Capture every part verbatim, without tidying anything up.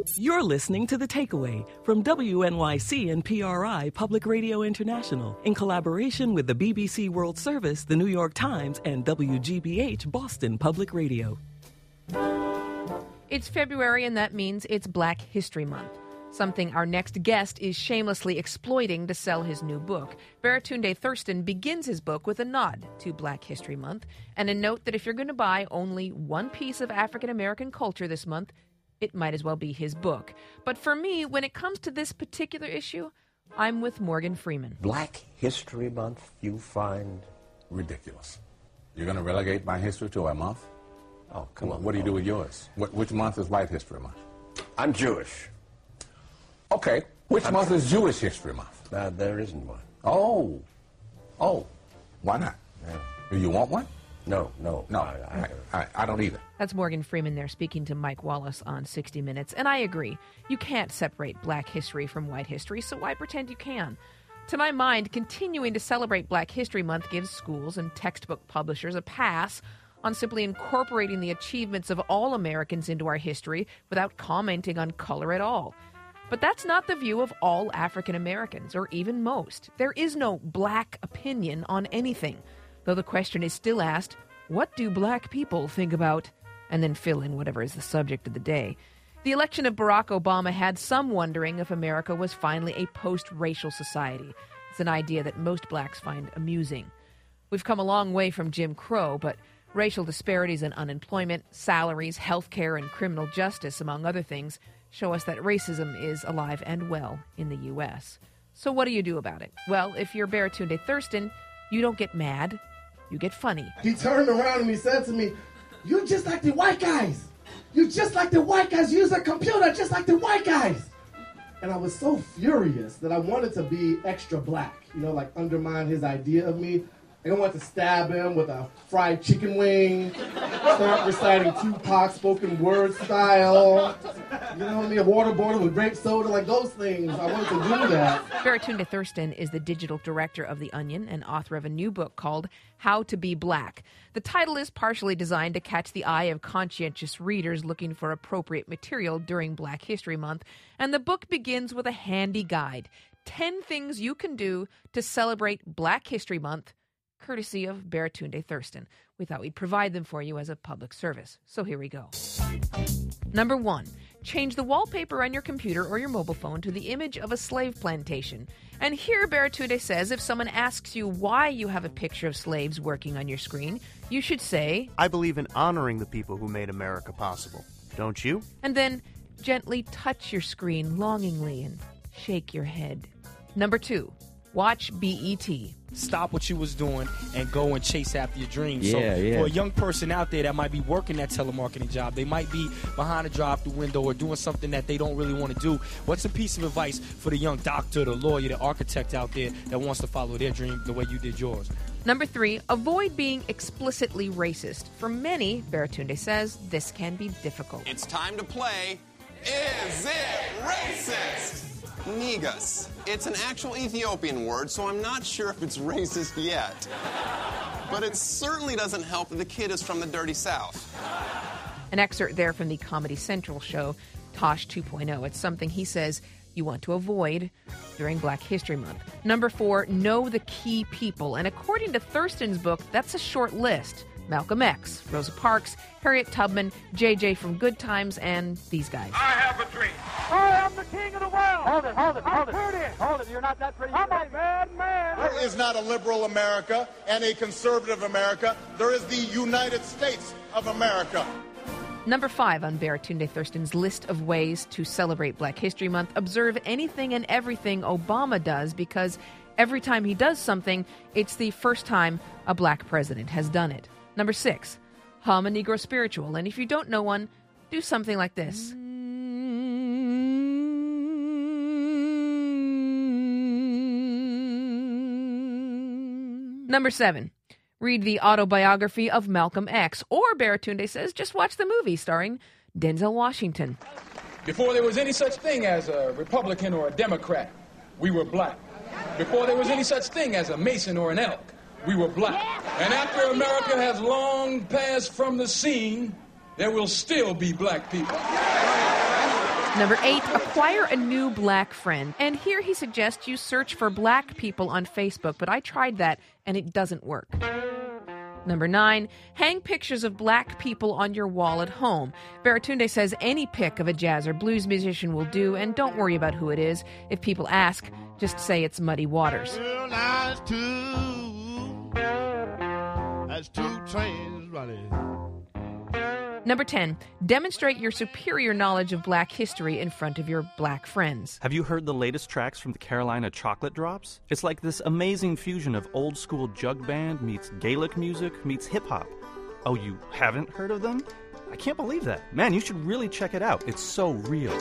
You're listening to The Takeaway from W N Y C and P R I Public Radio International in collaboration with the B B C World Service, the New York Times, and W G B H Boston Public Radio. It's February, and that means it's Black History Month, something our next guest is shamelessly exploiting to sell his new book. Baratunde Thurston begins his book with a nod to Black History Month and a note that if you're going to buy only one piece of African-American culture this month, it might as well be his book. But for me, when it comes to this particular issue, I'm with Morgan Freeman. Black History Month, you find ridiculous. You're going to relegate my history to a month? Oh, come what, on. What do you do with yours? What, which month is White History Month? I'm Jewish. Okay. Which I'm month sure. is Jewish History Month? Uh, there isn't one. Oh. Oh. Why not? Yeah. Do you want one? No, no. No, I, I, I, I, I don't either. That's Morgan Freeman there speaking to Mike Wallace on sixty minutes. And I agree. You can't separate Black history from white history, so why pretend you can? To my mind, continuing to celebrate Black History Month gives schools and textbook publishers a pass on simply incorporating the achievements of all Americans into our history without commenting on color at all. But that's not the view of all African Americans, or even most. There is no black opinion on anything, though the question is still asked, what do black people think about? And then fill in whatever is the subject of the day. The election of Barack Obama had some wondering if America was finally a post-racial society. It's an idea that most blacks find amusing. We've come a long way from Jim Crow, but racial disparities in unemployment, salaries, health care, and criminal justice, among other things, show us that racism is alive and well in the U S. So what do you do about it? Well, if you're Baratunde Thurston, you don't get mad, you get funny. He turned around and he said to me, "You're just like the white guys. You're just like the white guys. Use a computer just like the white guys." And I was so furious that I wanted to be extra black, you know, like undermine his idea of me. Like I wanted to stab him with a fried chicken wing, start reciting Tupac spoken word style, you know what I mean, a water bottle with grape soda, like those things. I wanted to do that. Baratunde Thurston is the digital director of The Onion and author of a new book called How to Be Black. The title is partially designed to catch the eye of conscientious readers looking for appropriate material during Black History Month, and the book begins with a handy guide, ten things you can do to celebrate Black History Month, courtesy of Baratunde Thurston. We thought we'd provide them for you as a public service. So here we go. Number one, change the wallpaper on your computer or your mobile phone to the image of a slave plantation. And here Baratunde says if someone asks you why you have a picture of slaves working on your screen, you should say, "I believe in honoring the people who made America possible." Don't you? And then gently touch your screen longingly and shake your head. Number two, watch B E T. Stop what you was doing and go and chase after your dreams. Yeah, so yeah. for a young person out there that might be working that telemarketing job, they might be behind a drive-through window or doing something that they don't really want to do. What's a piece of advice for the young doctor, the lawyer, the architect out there that wants to follow their dream the way you did yours? Number three, avoid being explicitly racist. For many, Baratunde says, this can be difficult. It's time to play Is It Racist? Negus. It's an actual Ethiopian word, so I'm not sure if it's racist yet. But it certainly doesn't help that the kid is from the dirty South. An excerpt there from the Comedy Central show, Tosh two point oh. It's something he says you want to avoid during Black History Month. Number four, know the key people. And according to Thurston's book, that's a short list. Malcolm X, Rosa Parks, Harriet Tubman, J J from Good Times, and these guys. I have a dream. I am the king of the world. Hold it, hold it, hold it. Hold it, you're not that pretty. I'm a bad man. There is not a liberal America and a conservative America. There is the United States of America. Number five on Baratunde Thurston's list of ways to celebrate Black History Month, observe anything and everything Obama does, because every time he does something, it's the first time a black president has done it. Number six, hum a Negro spiritual. And if you don't know one, do something like this. Number seven, read the autobiography of Malcolm X. Or, Baratunde says, just watch the movie starring Denzel Washington. Before there was any such thing as a Republican or a Democrat, we were black. Before there was any such thing as a Mason or an elk, we were black. And after America has long passed from the scene, there will still be black people. Number eight, acquire a new black friend. And here he suggests you search for black people on Facebook, but I tried that and it doesn't work. Number nine, hang pictures of black people on your wall at home. Baratunde says any pic of a jazz or blues musician will do, and don't worry about who it is. If people ask, just say it's Muddy Waters. Well, now it's two, that's two trains running. Number ten, demonstrate your superior knowledge of black history in front of your black friends. Have you heard the latest tracks from the Carolina Chocolate Drops? It's like this amazing fusion of old school jug band meets Gaelic music meets hip hop. Oh, you haven't heard of them? I can't believe that. Man, you should really check it out. It's so real.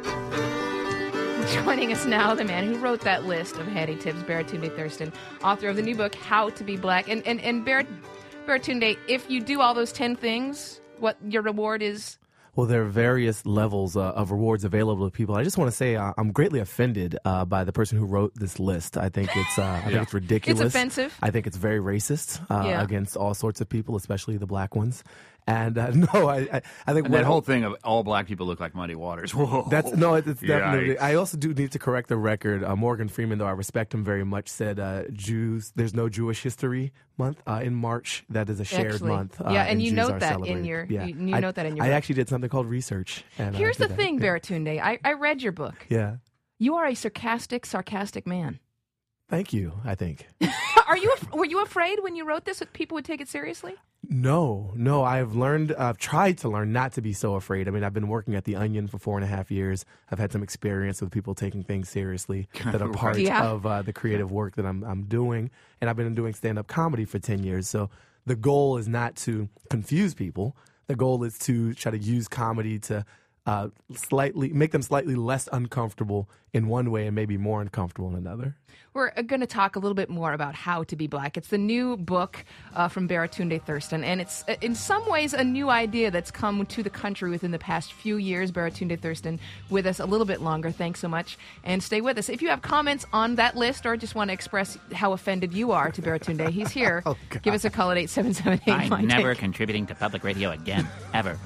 Joining us now, the man who wrote that list of handy tips, Baratunde Thurston, author of the new book, How to Be Black. And, and, and Bar- Baratunde, if you do all those ten things, what your reward is? Well, there are various levels uh, of rewards available to people. I just want to say uh, I'm greatly offended uh, by the person who wrote this list. I think it's uh, I yeah. think it's ridiculous. It's offensive. I think it's very racist uh, yeah. against all sorts of people, especially the black ones. And uh, no, I I, I think and that whole thing of all black people look like Muddy Waters. Whoa. That's no, it's definitely. Yikes. I also do need to correct the record. Uh, Morgan Freeman, though I respect him very much, said uh, Jews. There's no Jewish History Month uh, in March. That is a shared actually, month. Uh, yeah, and you Jews note are that celebrated. in your. Yeah. You, you I, note that in your. I book. actually did something called research. And, Here's uh, the that. thing, yeah. Baratunde. I, I read your book. Yeah. You are a sarcastic, sarcastic man. Thank you. I think. Are you? Were you afraid when you wrote this that people would take it seriously? No, no. I've learned, I've tried to learn not to be so afraid. I mean, I've been working at The Onion for four and a half years. I've had some experience with people taking things seriously that are part yeah. of uh, the creative work that I'm, I'm doing. And I've been doing stand-up comedy for ten years. So the goal is not to confuse people. The goal is to try to use comedy to uh, slightly make them slightly less uncomfortable in one way and maybe more uncomfortable in another. We're going to talk a little bit more about How to Be Black. It's the new book uh, from Baratunde Thurston, and it's uh, in some ways a new idea that's come to the country within the past few years. Baratunde Thurston with us a little bit longer. Thanks so much, and stay with us. If you have comments on that list or just want to express how offended you are to Baratunde, he's here. Oh, give us a call at eight seven seven eight. I'm never contributing to public radio again, ever.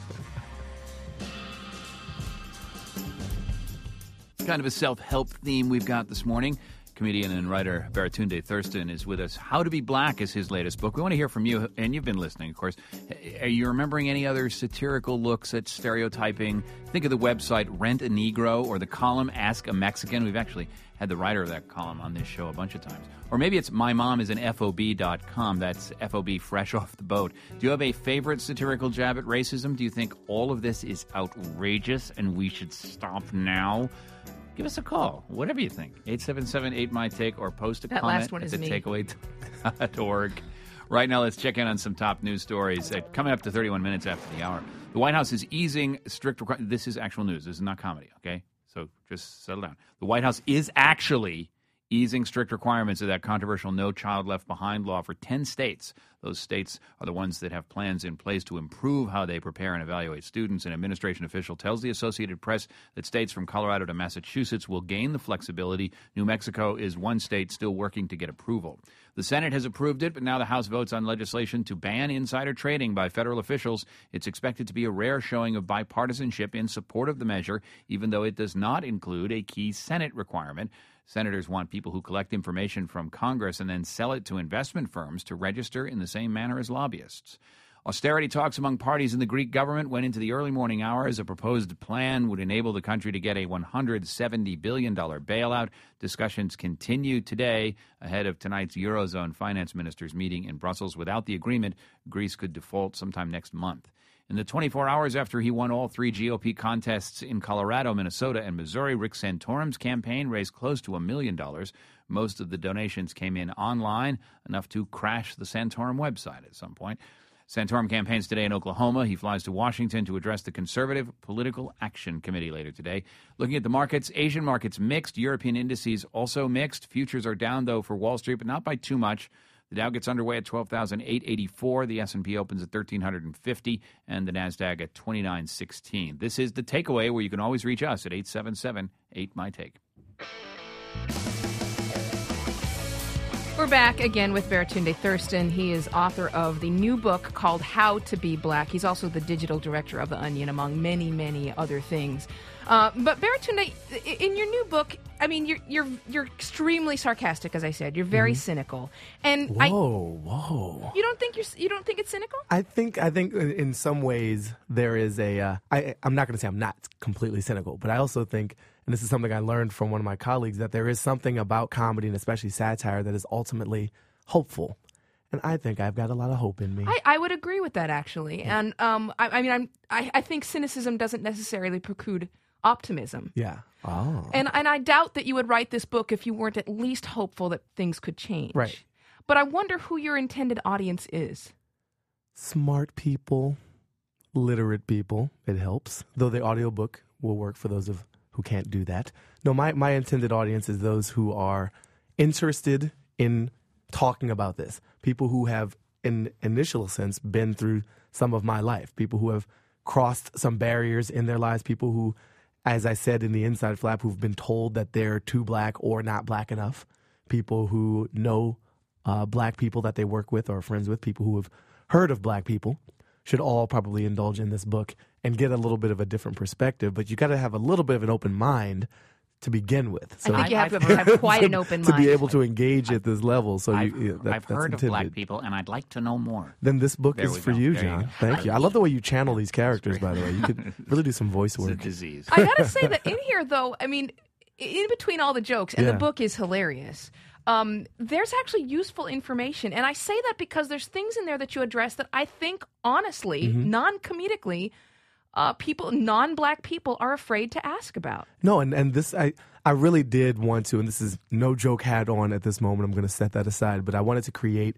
Kind of a self-help theme we've got this morning. Comedian and writer Baratunde Thurston is with us. How to Be Black is his latest book. We want to hear from you, and you've been listening, of course. Are you remembering any other satirical looks at stereotyping? Think of the website Rent a Negro or the column Ask a Mexican. We've actually had the writer of that column on this show a bunch of times. Or maybe it's My Mom is an F O B dot com. That's F O B, fresh off the boat. Do you have a favorite satirical jab at racism? Do you think all of this is outrageous and we should stop now? Give us a call, whatever you think. eight seven seven eight my take or post a that comment last one at is the me. takeaway dot org. Right now, let's check in on some top news stories. Uh, coming up to thirty-one minutes after the hour. The White House is easing strict requirements. This is actual news. This is not comedy, okay? So just settle down. The White House is actually easing strict requirements of that controversial No Child Left Behind law for ten states. Those states are the ones that have plans in place to improve how they prepare and evaluate students. An administration official tells the Associated Press that states from Colorado to Massachusetts will gain the flexibility. New Mexico is one state still working to get approval. The Senate has approved it, but now the House votes on legislation to ban insider trading by federal officials. It's expected to be a rare showing of bipartisanship in support of the measure, even though it does not include a key Senate requirement. Senators want people who collect information from Congress and then sell it to investment firms to register in the same manner as lobbyists. Austerity talks among parties in the Greek government went into the early morning hours. A proposed plan would enable the country to get a one hundred seventy billion dollars bailout. Discussions continue today ahead of tonight's Eurozone finance ministers meeting in Brussels. Without the agreement, Greece could default sometime next month. In the twenty-four hours after he won all three G O P contests in Colorado, Minnesota, and Missouri, Rick Santorum's campaign raised close to a million dollars. Most of the donations came in online, enough to crash the Santorum website at some point. Santorum campaigns today in Oklahoma. He flies to Washington to address the Conservative Political Action Committee later today. Looking at the markets, Asian markets mixed. European indices also mixed. Futures are down, though, for Wall Street, but not by too much. The Dow gets underway at twelve thousand eight hundred eighty-four. The S and P opens at one thousand three hundred fifty, and the NASDAQ at twenty-nine sixteen. This is The Takeaway, where you can always reach us at eight seven seven eight my take. We're back again with Baratunde Thurston. He is author of the new book called How to Be Black. He's also the digital director of The Onion, among many, many other things. Uh, but Baratunde, in your new book, I mean, you're you're you're extremely sarcastic, as I said. You're very mm-hmm. cynical, and whoa, I, whoa. You don't think you're you don't think it's cynical? I think I think in some ways there is a. Uh, I I'm not going to say I'm not completely cynical, but I also think. And this is something I learned from one of my colleagues, that there is something about comedy, and especially satire, that is ultimately hopeful. And I think I've got a lot of hope in me. I, I would agree with that, actually. Yeah. And um, I, I mean, I'm, I, I think cynicism doesn't necessarily preclude optimism. Yeah. Oh. And, and I doubt that you would write this book if you weren't at least hopeful that things could change. Right. But I wonder who your intended audience is. Smart people, literate people. It helps. Though the audiobook will work for those of who can't do that. No, my, my intended audience is those who are interested in talking about this. People who have, in initial sense, been through some of my life. People who have crossed some barriers in their lives. People who, as I said in the Inside Flap, who've been told that they're too black or not black enough. People who know uh, black people that they work with or are friends with. People who have heard of black people should all probably indulge in this book and get a little bit of a different perspective. But you got to have a little bit of an open mind to begin with. So I think you have to have quite to, an open to mind. be able to engage at this level. So I've, you, that, I've that's heard intended. of black people, and I'd like to know more. Then this book there is for go. you, there John. You Thank you. I love the way you channel these characters, by the way. You could really do some voice work. It's a disease. I got to say that in here, though, I mean, in between all the jokes, and Yeah. the book is hilarious, um, there's actually useful information. And I say that because there's things in there that you address that I think, honestly, Mm-hmm. non-comedically, uh, people, non-black people are afraid to ask about. No, and, and this, I, I really did want to, and this is no joke hat on at this moment. I'm going to set that aside. But I wanted to create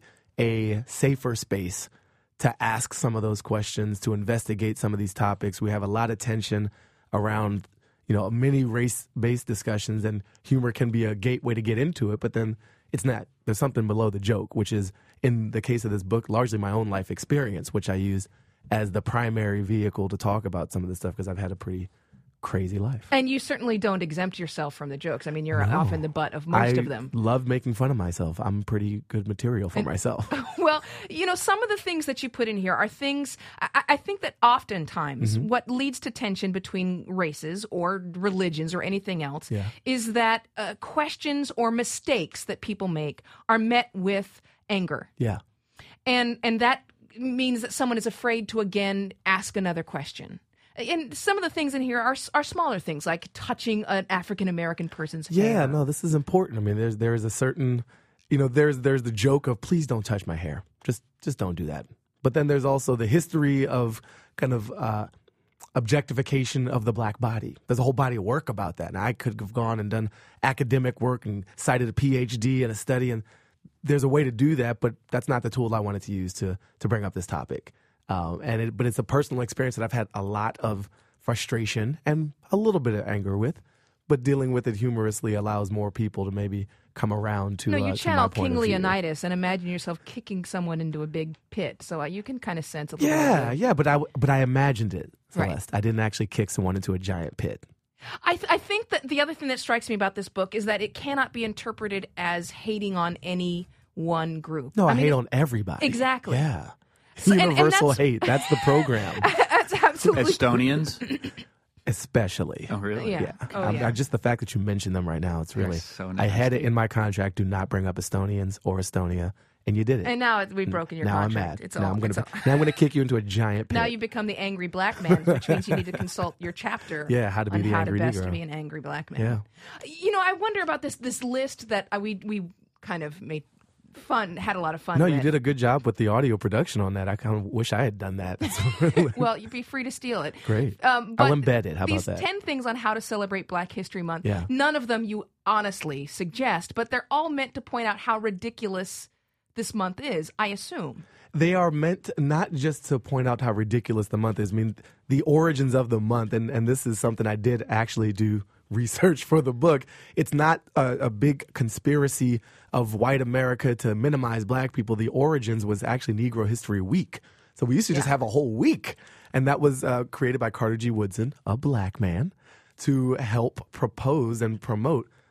a safer space to ask some of those questions, to investigate some of these topics. We have a lot of tension around, you know, many race-based discussions, and humor can be a gateway to get into it, but then it's not. There's something below the joke, which is, in the case of this book, largely my own life experience, which I use as the primary vehicle to talk about some of this stuff because I've had a pretty crazy life. And you certainly don't exempt yourself from the jokes. I mean, you're No. often the butt of most I of them. love making fun of myself. I'm pretty good material for And- myself. Well, you know, some of the things that you put in here are things, I, I think that oftentimes Mhm. what leads to tension between races or religions or anything else Yeah. is that uh, questions or mistakes that people make are met with anger. Yeah. And, and that means that someone is afraid to again ask another question. And some of the things in here are are smaller things, like touching an African American person's hair. Yeah, no, this is important. I mean, there's there is a certain, you know, there's there's the joke of please don't touch my hair, just just don't do that. But then there's also the history of kind of uh, objectification of the black body. There's a whole body of work about that, and I could have gone and done academic work and cited a P H D and a study, and there's a way to do that, but that's not the tool I wanted to use to to bring up this topic. Um, and it, but it's a personal experience that I've had a lot of frustration and a little bit of anger with, but dealing with it humorously allows more people to maybe come around to. No, uh, you to my channel point King of view. Leonidas and imagine yourself kicking someone into a big pit, so uh, you can kind of sense a little Yeah, bit. yeah, but I but I imagined it, Right. Celeste. I didn't actually kick someone into a giant pit. I, th- I think that the other thing that strikes me about this book is that it cannot be interpreted as hating on any one group. No, I, mean, hate it- on everybody. Exactly. Yeah, So- and- and universal that's- hate. That's the program. That's absolutely Estonians? Especially. Oh, really? Yeah. Oh, I'm- yeah. I- just the fact that you mentioned them right now, it's They're really. so I had it nasty. in my contract. Do not bring up Estonians or Estonia, and you did it. And now it- we've broken your now contract. I'm mad. It's now all- I'm gonna. it's all- Now I'm gonna kick you into a giant pit. Now you become the angry black man, which means you need to consult your chapter. Yeah, how to be on the how angry to best Negro. to be an angry black man. Yeah. You know, I wonder about this this list that uh, we we kind of made fun, had a lot of fun. No, with. you did a good job with the audio production on that. I kind of wish I had done that. Well, you'd be free to steal it. Great. Um, I'll but embed it. How these about that? ten things on how to celebrate Black History Month. Yeah. None of them you honestly suggest, but they're all meant to point out how ridiculous this month is, I assume. They are meant not just to point out how ridiculous the month is. I mean, the origins of the month, and, and this is something I did actually do research for the book. It's not a, a big conspiracy of white America to minimize black people. The origins was actually Negro History Week. So we used to just have a whole week. And that was uh, created by Carter G. Woodson, a black man, to help propose and promote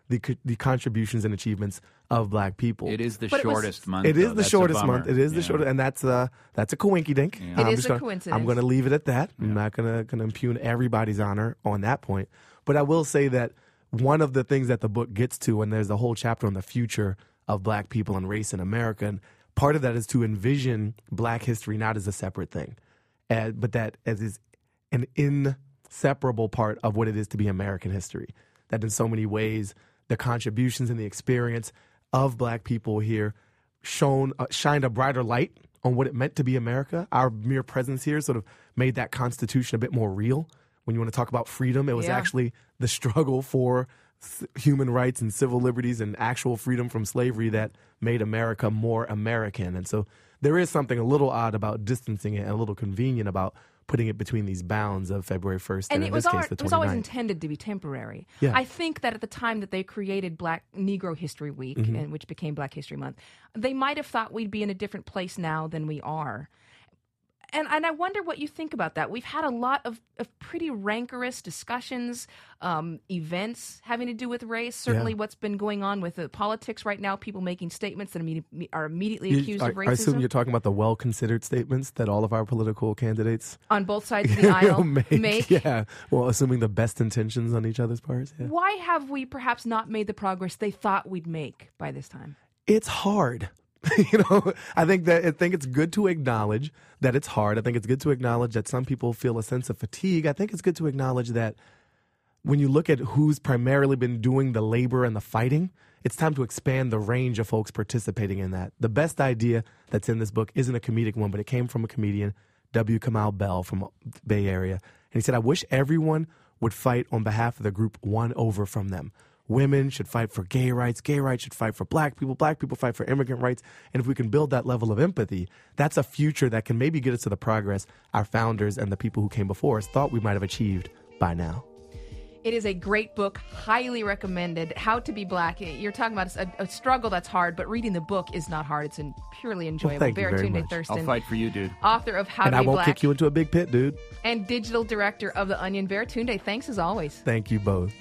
the co- the contributions and achievements of black people. It is the But it was- shortest month. It is though. the That's a shortest bummer. month. It is the Yeah. shortest, and that's uh that's a coinkydink. Yeah. It I'm is just a gonna, coincidence. I'm going to leave it at that. I'm not gonna gonna impugn everybody's honor on that point. But I will say that one of the things that the book gets to, and there's a whole chapter on the future of black people and race in America, and part of that is to envision black history not as a separate thing, uh, but that as is an inseparable part of what it is to be American history. That in so many ways, the contributions and the experience of black people here shone, uh, shined a brighter light on what it meant to be America. Our mere presence here sort of made that Constitution a bit more real. When you want to talk about freedom, it was Yeah. actually the struggle for s- human rights and civil liberties and actual freedom from slavery that made America more American. And so there is something a little odd about distancing it and a little convenient about putting it between these bounds of February first and, And in it was, this al- case, the it was always twenty-ninth. intended to be temporary. Yeah. I think that at the time that they created Black Negro History Week, Mhm. and which became Black History Month, they might have thought we'd be in a different place now than we are. And and I wonder what you think about that. We've had a lot of, of pretty rancorous discussions, um, events having to do with race. Certainly Yeah. what's been going on with the politics right now, people making statements that imme- are immediately You- accused I, of I assume racism you're talking about the well-considered statements that all of our political candidates on both sides of the aisle make, make. Yeah, well, assuming the best intentions on each other's parts. Yeah. Why have we perhaps not made the progress they thought we'd make by this time? It's hard. you know, I think that I think it's good to acknowledge that it's hard. I think it's good to acknowledge that some people feel a sense of fatigue. I think it's good to acknowledge that when you look at who's primarily been doing the labor and the fighting, it's time to expand the range of folks participating in that. The best idea that's in this book isn't a comedic one, but it came from a comedian, W. Kamau Bell from the Bay Area. And he said, I wish everyone would fight on behalf of the group one over from them. Women should fight for gay rights. Gay rights should fight for black people. Black people fight for immigrant rights. And if we can build that level of empathy, that's a future that can maybe get us to the progress our founders and the people who came before us thought we might have achieved by now. It is a great book, highly recommended. How to Be Black. You're talking about a, a struggle that's hard, but reading the book is not hard. It's an purely enjoyable. thank you very Baratunde much. Thurston, I'll fight for you, dude. author of How and to I Be won't Black kick you into a big pit, dude. and digital director of The Onion. Baratunde, thanks as always. Thank you both.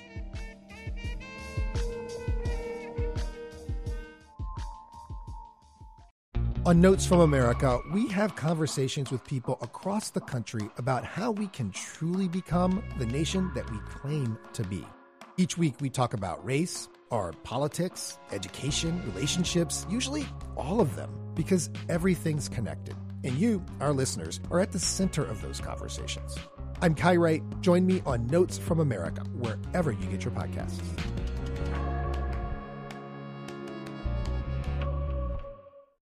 On Notes from America, we have conversations with people across the country about how we can truly become the nation that we claim to be. Each week, we talk about race, our politics, education, relationships, usually all of them, because everything's connected. And you, our listeners, are at the center of those conversations. I'm Kai Wright. Join me on Notes from America, wherever you get your podcasts.